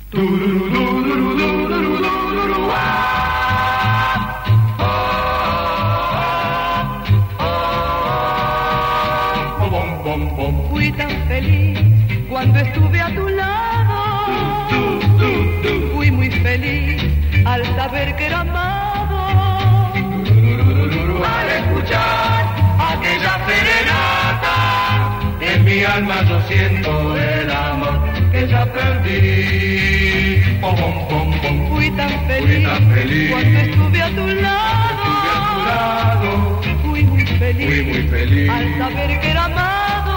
Fui tan feliz cuando estuve a tu lado. Fui muy feliz al saber que era amado. Al escuchar aquella serenata, en mi alma yo siento el amor que ya perdí. Fui tan feliz cuando estuve a tu lado. Fui muy feliz al saber que era amado.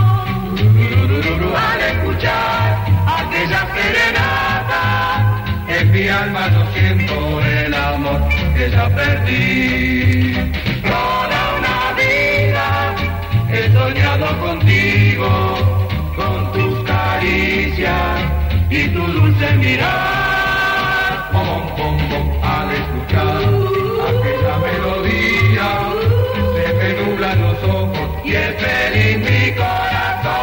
Al escuchar aquella serenata, en mi alma yo siento el amor que ya perdí. Toda una vida he soñado contigo, con tus caricias y tu dulce mirar. Al escuchar aquella melodía, se me nublan los ojos y es feliz mi corazón.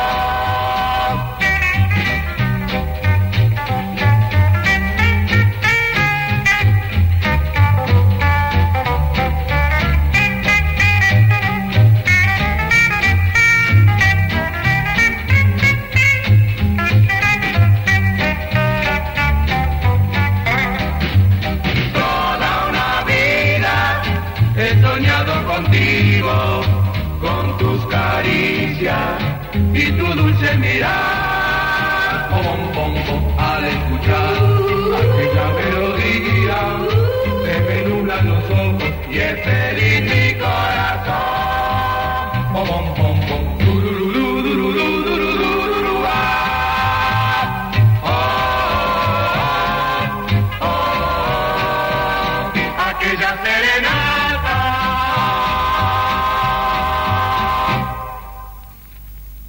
He soñado contigo, con tus caricias y tu dulce mirar. Al escuchar aquella melodía, se me nublan los ojos y es feliz mi corazón. Aquella serenata.